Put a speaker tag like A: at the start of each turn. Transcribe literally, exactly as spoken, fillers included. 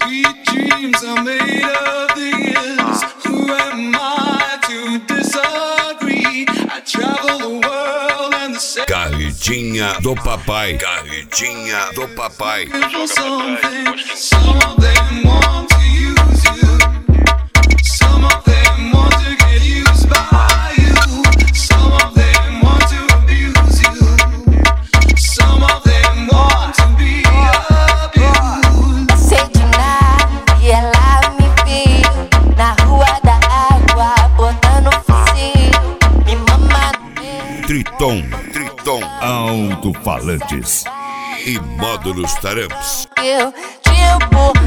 A: Sweet dreams are made of these. Who am I to disagree? I travel the world and the same.
B: Carretinha do papai. Carretinha do papai.
A: Something. Some of them want to use you. Some of them want to get used by you. Some of them want to abuse you. Some of them want to be abused.
C: Sei de nada e ela me viu na rua da água, botando fuzil, me mamando.
B: Triton, Triton, alto-falantes e módulos taramps.
C: Eu, tipo,